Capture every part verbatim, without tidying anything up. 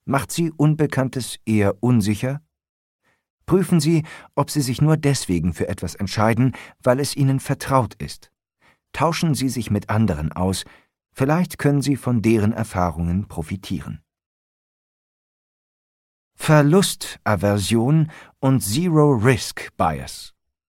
Macht Sie Unbekanntes eher unsicher? Prüfen Sie, ob Sie sich nur deswegen für etwas entscheiden, weil es Ihnen vertraut ist. Tauschen Sie sich mit anderen aus, vielleicht können Sie von deren Erfahrungen profitieren. Verlustaversion und Zero-Risk-Bias.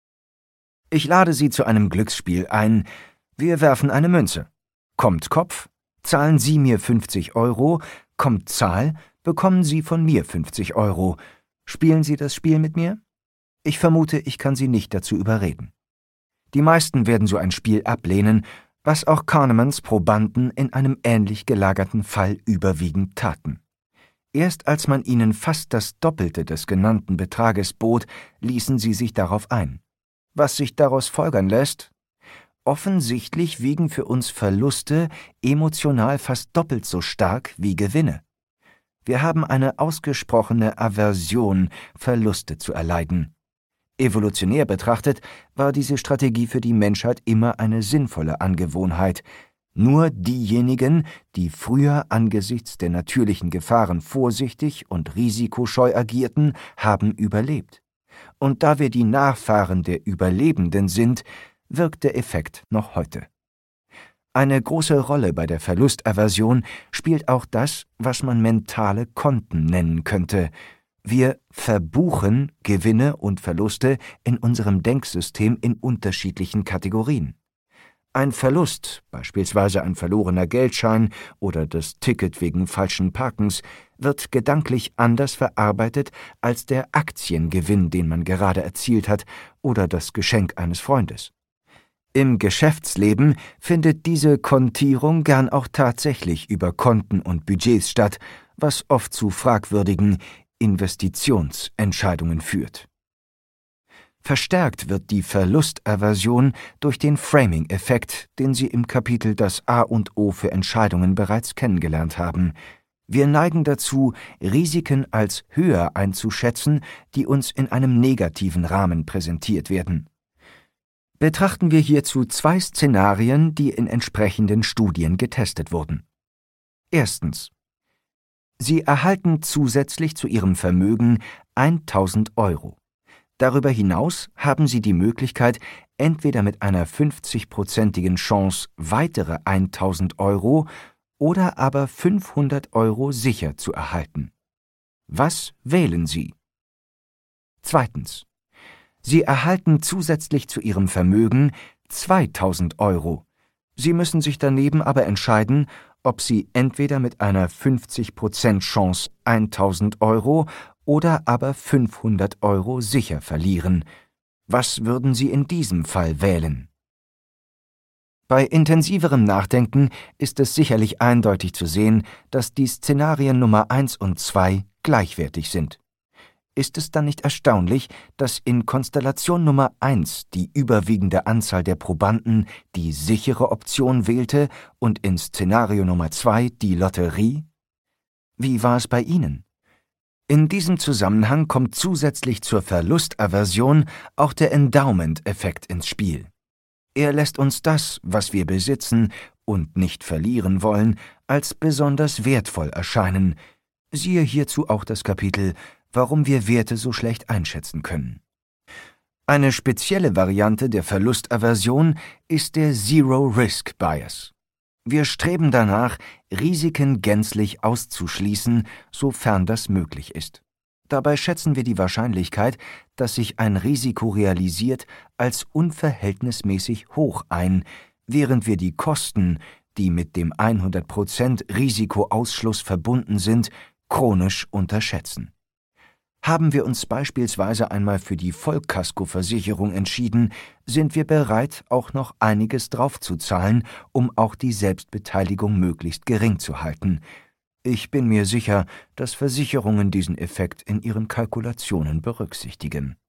Ich lade Sie zu einem Glücksspiel ein. Wir werfen eine Münze. Kommt Kopf, zahlen Sie mir fünfzig Euro, kommt Zahl, bekommen Sie von mir fünfzig Euro. Spielen Sie das Spiel mit mir? Ich vermute, ich kann Sie nicht dazu überreden. Die meisten werden so ein Spiel ablehnen, was auch Kahnemans Probanden in einem ähnlich gelagerten Fall überwiegend taten. Erst als man ihnen fast das Doppelte des genannten Betrages bot, ließen sie sich darauf ein. Was sich daraus folgern lässt? Offensichtlich wiegen für uns Verluste emotional fast doppelt so stark wie Gewinne. Wir haben eine ausgesprochene Aversion, Verluste zu erleiden. Evolutionär betrachtet war diese Strategie für die Menschheit immer eine sinnvolle Angewohnheit. Nur diejenigen, die früher angesichts der natürlichen Gefahren vorsichtig und risikoscheu agierten, haben überlebt. Und da wir die Nachfahren der Überlebenden sind, wirkt der Effekt noch heute. Eine große Rolle bei der Verlustaversion spielt auch das, was man mentale Konten nennen könnte. Wir verbuchen Gewinne und Verluste in unserem Denksystem in unterschiedlichen Kategorien. Ein Verlust, beispielsweise ein verlorener Geldschein oder das Ticket wegen falschen Parkens, wird gedanklich anders verarbeitet als der Aktiengewinn, den man gerade erzielt hat, oder das Geschenk eines Freundes. Im Geschäftsleben findet diese Kontierung gern auch tatsächlich über Konten und Budgets statt, was oft zu fragwürdigen Investitionsentscheidungen führt. Verstärkt wird die Verlustaversion durch den Framing-Effekt, den Sie im Kapitel Das A und O für Entscheidungen bereits kennengelernt haben. Wir neigen dazu, Risiken als höher einzuschätzen, die uns in einem negativen Rahmen präsentiert werden. Betrachten wir hierzu zwei Szenarien, die in entsprechenden Studien getestet wurden. Erstens. Sie erhalten zusätzlich zu Ihrem Vermögen tausend Euro. Darüber hinaus haben Sie die Möglichkeit, entweder mit einer fünfzigprozentigen Chance weitere tausend Euro oder aber fünfhundert Euro sicher zu erhalten. Was wählen Sie? Zweitens. Sie erhalten zusätzlich zu Ihrem Vermögen zweitausend Euro. Sie müssen sich daneben aber entscheiden, ob Sie entweder mit einer fünfzig Prozent Chance tausend Euro oder aber fünfhundert Euro sicher verlieren. Was würden Sie in diesem Fall wählen? Bei intensiverem Nachdenken ist es sicherlich eindeutig zu sehen, dass die Szenarien Nummer eins und zwei gleichwertig sind. Ist es dann nicht erstaunlich, dass in Konstellation Nummer eins die überwiegende Anzahl der Probanden die sichere Option wählte und in Szenario Nummer zwei die Lotterie? Wie war es bei Ihnen? In diesem Zusammenhang kommt zusätzlich zur Verlustaversion auch der Endowment-Effekt ins Spiel. Er lässt uns das, was wir besitzen und nicht verlieren wollen, als besonders wertvoll erscheinen. Siehe hierzu auch das Kapitel Warum wir Werte so schlecht einschätzen können. Eine spezielle Variante der Verlustaversion ist der Zero-Risk-Bias. Wir streben danach, Risiken gänzlich auszuschließen, sofern das möglich ist. Dabei schätzen wir die Wahrscheinlichkeit, dass sich ein Risiko realisiert, als unverhältnismäßig hoch ein, während wir die Kosten, die mit dem hundert Prozent Risikoausschluss verbunden sind, chronisch unterschätzen. Haben wir uns beispielsweise einmal für die Vollkaskoversicherung entschieden, sind wir bereit, auch noch einiges draufzuzahlen, um auch die Selbstbeteiligung möglichst gering zu halten. Ich bin mir sicher, dass Versicherungen diesen Effekt in ihren Kalkulationen berücksichtigen.